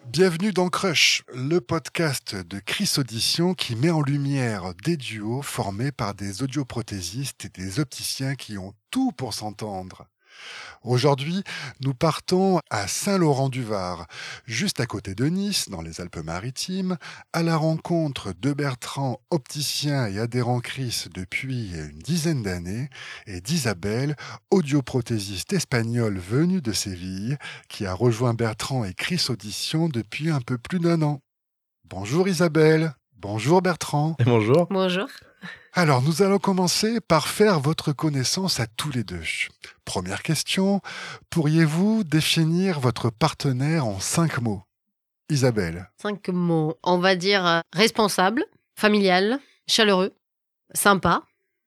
Bienvenue dans Crush, le podcast de Chris Audition qui met en lumière des duos formés par des audioprothésistes et des opticiens qui ont tout pour s'entendre. Aujourd'hui, nous partons à Saint-Laurent-du-Var, juste à côté de Nice, dans les Alpes-Maritimes, à la rencontre de Bertrand, opticien et adhérent Chris depuis une dizaine d'années, et d'Isabelle, audioprothésiste espagnole venue de Séville, qui a rejoint Bertrand et Chris Audition depuis un peu plus d'1 an. Bonjour Isabelle, bonjour Bertrand. Et bonjour. Bonjour. Alors, nous allons commencer par faire votre connaissance à tous les deux. Première question, pourriez-vous définir votre partenaire en 5 mots ? Isabelle. 5 mots. On va dire responsable, familial, chaleureux, sympa.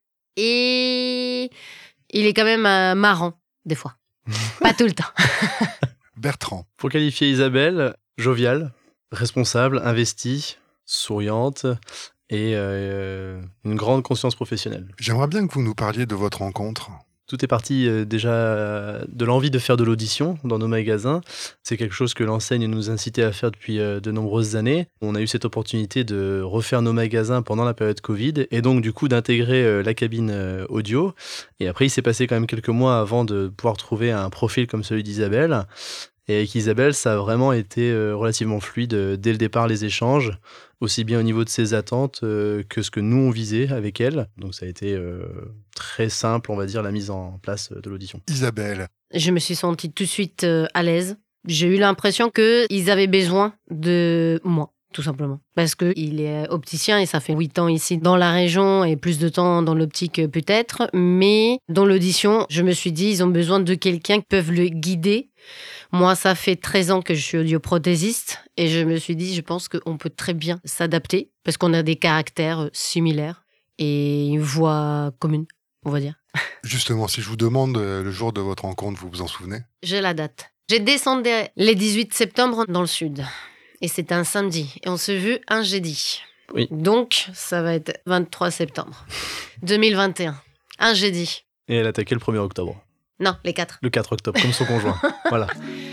Et il est quand même marrant, des fois. Pas tout le temps. Bertrand. Pour qualifier Isabelle, joviale, responsable, investie, souriante et une grande conscience professionnelle. J'aimerais bien que vous nous parliez de votre rencontre. Tout est parti déjà de l'envie de faire de l'audition dans nos magasins. C'est quelque chose que l'enseigne nous incitait à faire depuis de nombreuses années. On a eu cette opportunité de refaire nos magasins pendant la période Covid et donc du coup d'intégrer la cabine audio. Et après, il s'est passé quand même quelques mois avant de pouvoir trouver un profil comme celui d'Isabelle. Et avec Isabelle, ça a vraiment été relativement fluide dès le départ, les échanges, aussi bien au niveau de ses attentes que ce que nous on visait avec elle. Donc ça a été très simple, on va dire, la mise en place de l'audition. Isabelle. Je me suis sentie tout de suite à l'aise. J'ai eu l'impression qu'ils avaient besoin de moi, tout simplement. Parce qu'il est opticien et ça fait 8 ans ici dans la région et plus de temps dans l'optique peut-être. Mais dans l'audition, je me suis dit, ils ont besoin de quelqu'un qui peut le guider. Moi, ça fait 13 ans que je suis audioprothésiste et je me suis dit, je pense qu'on peut très bien s'adapter parce qu'on a des caractères similaires et une voix commune, on va dire. Justement, si je vous demande le jour de votre rencontre, vous vous en souvenez ? J'ai la date. J'ai descendu le 18 septembre dans le sud et c'était un samedi et on s'est vu un jeudi. Oui. Donc, ça va être 23 septembre 2021, un jeudi. Et elle a attaqué le 1er octobre. Non, les 4. Le 4 octobre, comme son conjoint. Voilà.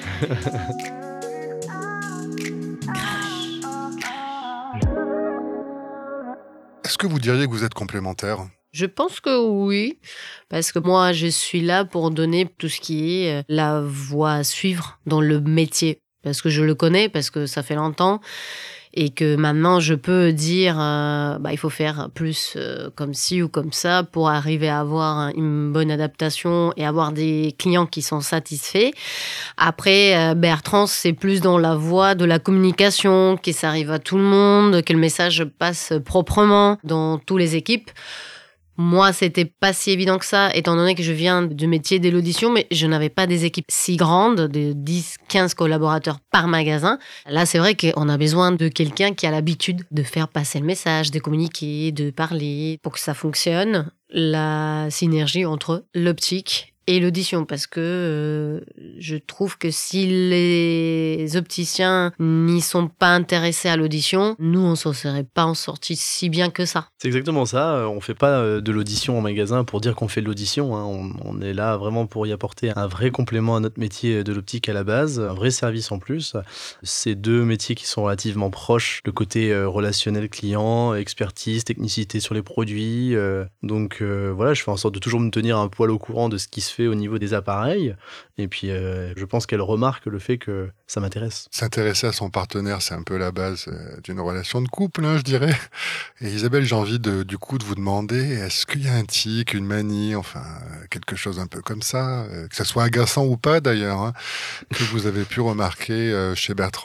Est-ce que vous diriez que vous êtes complémentaires ? Je pense que oui, parce que moi, je suis là pour donner tout ce qui est la voie à suivre dans le métier. Parce que je le connais, parce que ça fait longtemps. Et que maintenant, je peux dire, il faut faire plus comme ci ou comme ça pour arriver à avoir une bonne adaptation et avoir des clients qui sont satisfaits. Après, Bertrand, c'est plus dans la voie de la communication, que ça arrive à tout le monde, que le message passe proprement dans toutes les équipes. Moi, c'était pas si évident que ça, étant donné que je viens du métier de l'audition, mais je n'avais pas des équipes si grandes, de 10, 15 collaborateurs par magasin. Là, c'est vrai qu'on a besoin de quelqu'un qui a l'habitude de faire passer le message, de communiquer, de parler, pour que ça fonctionne. La synergie entre l'optique et l'audition, parce que je trouve que si les opticiens n'y sont pas intéressés à l'audition, nous, on ne s'en serait pas en sorti si bien que ça. C'est exactement ça. On ne fait pas de l'audition en magasin pour dire qu'on fait de l'audition. On est là vraiment pour y apporter un vrai complément à notre métier de l'optique à la base, un vrai service en plus. C'est deux métiers qui sont relativement proches. Le côté relationnel client, expertise, technicité sur les produits. Donc voilà, je fais en sorte de toujours me tenir un poil au courant de ce qui se fait au niveau des appareils. Et puis, je pense qu'elle remarque le fait que ça m'intéresse. S'intéresser à son partenaire, c'est un peu la base d'une relation de couple, je dirais. Et Isabelle, j'ai envie du coup de vous demander, est-ce qu'il y a un tic, une manie, enfin, quelque chose un peu comme ça, que ça soit agaçant ou pas d'ailleurs, que vous avez pu remarquer chez Bertrand ?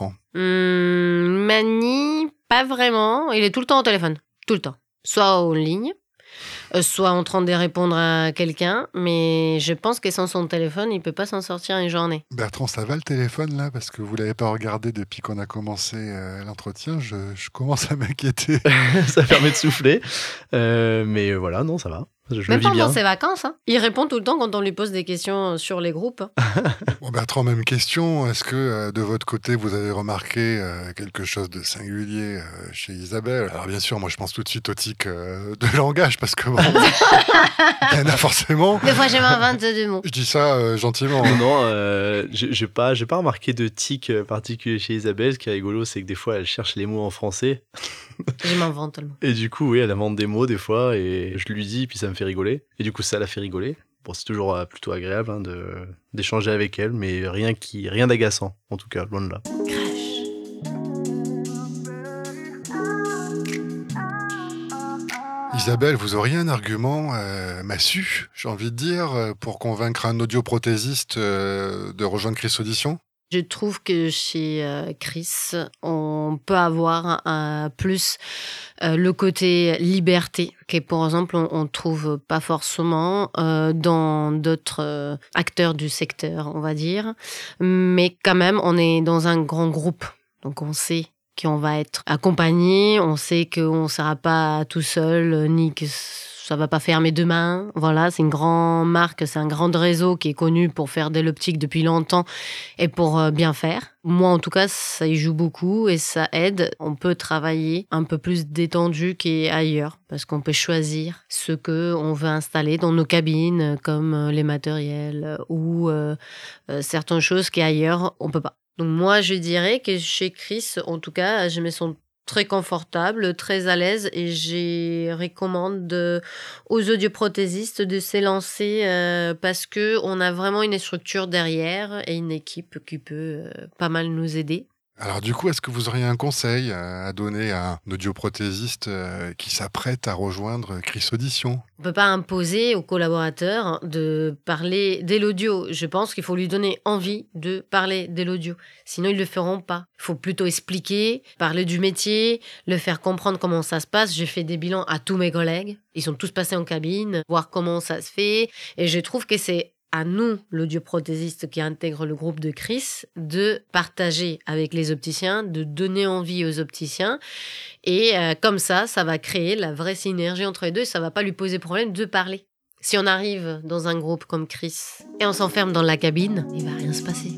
Manie, pas vraiment. Il est tout le temps au téléphone. Tout le temps. Soit en ligne, soit en train de répondre à quelqu'un, mais je pense que sans son téléphone, il peut pas s'en sortir une journée. Bertrand, ça va le téléphone là ? Parce que vous l'avez pas regardé depuis qu'on a commencé l'entretien, je commence à m'inquiéter. Ça permet de souffler. Mais voilà, non, ça va. Je le Même vis pendant bien. ses vacances. Hein. Il répond tout le temps quand on lui pose des questions sur les groupes. Bon, Bertrand, même question. Est-ce que de votre côté, vous avez remarqué quelque chose de singulier chez Isabelle? Alors bien sûr, moi je pense tout de suite au tic de langage parce que bon, il y en a forcément. Des fois, je m'invente des mots. Je dis ça gentiment. Non, j'ai pas remarqué de tic particulier chez Isabelle. Ce qui est rigolo, c'est que des fois, elle cherche les mots en français. Je m'invente tellement. Et du coup, oui, elle invente des mots des fois, et je lui dis, puis ça me fait rigoler. Et du coup, ça la fait rigoler. Bon, c'est toujours plutôt agréable hein, d'échanger avec elle, mais rien d'agaçant, en tout cas, loin de là. Isabelle, vous auriez un argument massu, j'ai envie de dire, pour convaincre un audioprothésiste de rejoindre Chris Audition? Je trouve que chez Chris, on peut avoir plus le côté liberté, que par exemple, on ne trouve pas forcément dans d'autres acteurs du secteur, on va dire. Mais quand même, on est dans un grand groupe. Donc, on sait qu'on va être accompagné, on sait qu'on ne sera pas tout seul, ni que ça va pas fermer demain. Voilà, c'est une grande marque, c'est un grand réseau qui est connu pour faire de l'optique depuis longtemps et pour bien faire. Moi, en tout cas, ça y joue beaucoup et ça aide. On peut travailler un peu plus détendu qu'ailleurs parce qu'on peut choisir ce qu'on veut installer dans nos cabines, comme les matériels ou certaines choses qu'ailleurs, on peut pas. Donc moi, je dirais que chez Chris, en tout cas, je me sens très confortable, très à l'aise et je recommande aux audioprothésistes de s'élancer parce qu'on a vraiment une structure derrière et une équipe qui peut pas mal nous aider. Alors du coup, est-ce que vous auriez un conseil à donner à un audioprothésiste qui s'apprête à rejoindre Chris Audition? On ne peut pas imposer aux collaborateurs de parler de l'audio. Je pense qu'il faut lui donner envie de parler de l'audio. Sinon, ils ne le feront pas. Il faut plutôt expliquer, parler du métier, le faire comprendre comment ça se passe. J'ai fait des bilans à tous mes collègues. Ils sont tous passés en cabine, voir comment ça se fait. Et je trouve que c'est à nous, l'audioprothésiste qui intègre le groupe de Chris, de partager avec les opticiens, de donner envie aux opticiens. Et comme ça va créer la vraie synergie entre les deux et ça ne va pas lui poser problème de parler. Si on arrive dans un groupe comme Chris et on s'enferme dans la cabine, il ne va rien se passer.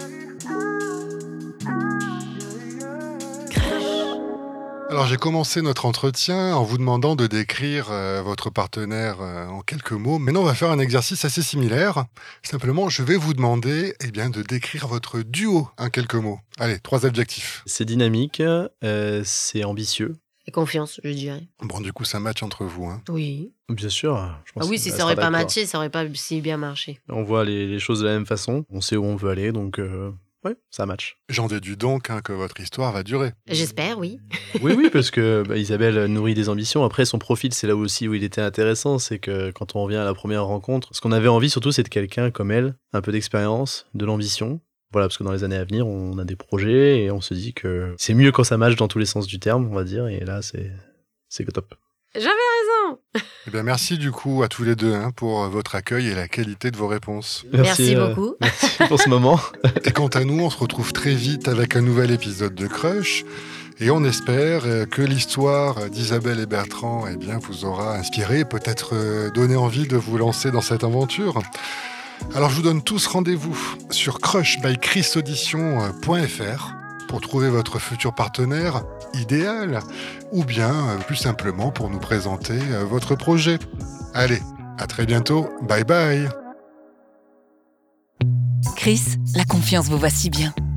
Alors j'ai commencé notre entretien en vous demandant de décrire votre partenaire en quelques mots. Maintenant on va faire un exercice assez similaire. Simplement je vais vous demander de décrire votre duo en quelques mots. Allez, 3 adjectifs. C'est dynamique, c'est ambitieux. Et confiance, je dirais. Bon du coup ça match entre vous. Hein. Oui. Bien sûr. Je pense Oui, si ça n'aurait pas matché, ça n'aurait pas si bien marché. On voit les choses de la même façon, on sait où on veut aller, donc... Oui, ça match. J'en déduis donc que votre histoire va durer. J'espère, oui. Oui, parce que Isabelle nourrit des ambitions. Après, son profil, c'est là aussi où il était intéressant. C'est que quand on revient à la première rencontre, ce qu'on avait envie surtout, c'est de quelqu'un comme elle, un peu d'expérience, de l'ambition. Voilà, parce que dans les années à venir, on a des projets et on se dit que c'est mieux quand ça match dans tous les sens du terme, on va dire. Et là, c'est top. J'avais raison. Merci du coup à tous les deux pour votre accueil et la qualité de vos réponses. Merci beaucoup. Merci pour ce moment. Et quant à nous, on se retrouve très vite avec un nouvel épisode de Crush. Et on espère que l'histoire d'Isabelle et Bertrand vous aura inspiré, peut-être donné envie de vous lancer dans cette aventure. Alors je vous donne tous rendez-vous sur crushbychrisaudition.fr pour trouver votre futur partenaire idéal ou bien plus simplement pour nous présenter votre projet. Allez, à très bientôt, bye bye. Chris, la confiance vous va si bien.